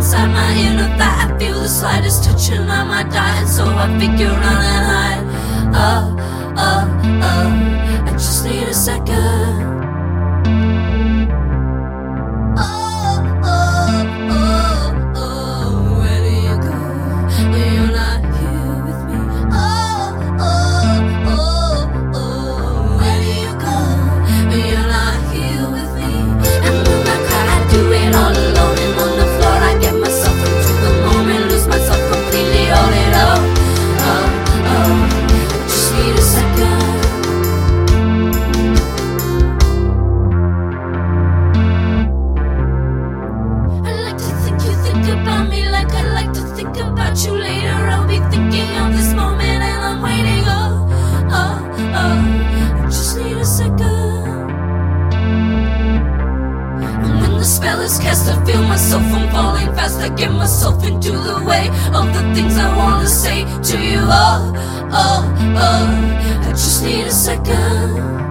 inside my inner thigh. I feel the slightest touching on my diet, so I figure on and hide. I just need a second. Where do you go when you're not here with me? Where do you go when you're not here with me? And when I cry, I do it all alone, and on the floor I get myself into the moment, lose myself completely, all it up. I just need a second. About me like I like to think about you later. I'll be thinking of this moment and I'm waiting. I just need a second. And when the spell is cast, I feel myself, I'm falling fast. I get myself into the way of the things I wanna say to you. I just need a second.